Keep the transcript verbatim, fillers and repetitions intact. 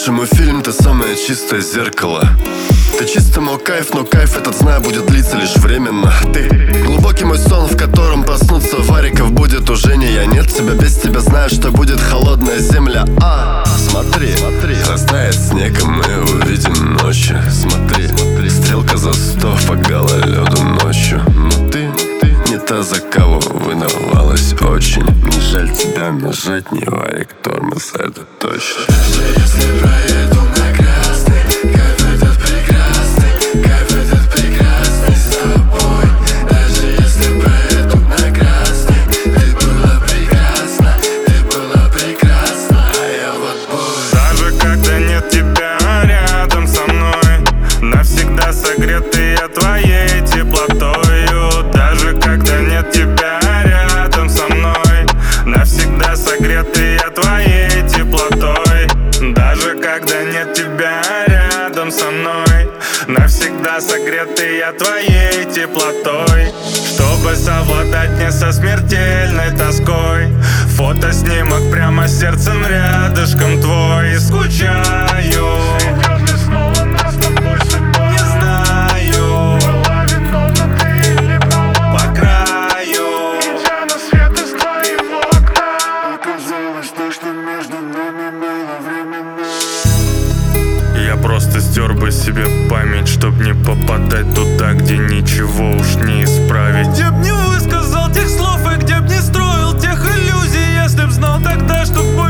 лучший мой фильм, ты самое чистое зеркало. Ты чисто мой кайф, но кайф этот, знаю, будет длиться лишь временно. Ты глубокий мой сон, в котором проснуться вариков будет уже не я. Нет тебя, без тебя знаю, что будет холодная земля. А, смотри, смотри, растает снег, и мы увидим ночью. Смотри, смотри, стрелка за сто по гололеду ночью. Но ты, ты не та, за кого выдавалась очень. Не жаль тебя нажать, не варик, тормоз, это точно. Даже если проеду на красный, кайф этот прекрасный, кайф этот прекрасный с тобой. Даже если проеду на красный, ты была прекрасна, ты была прекрасна, а я вот бой. Даже когда нет тебя рядом со мной, навсегда согретый я твоей теплотою. Даже когда нет тебя рядом со мной, навсегда согретый я твоей теплотой. Даже когда нет тебя рядом со мной, навсегда согретый я твоей теплотой. Чтобы совладать не со смертельной тоской, фотоснимок прямо сердцем рядышком твой. И скучаю, не знаю, по краю, Идя на свет из твоего окна, оказалось то, что между нами было временно. я просто стер бы себе память, чтоб не попадать туда, где ничего уж не исправить. Где б не высказал тех слов и где б не строил тех иллюзий, если б знал тогда, что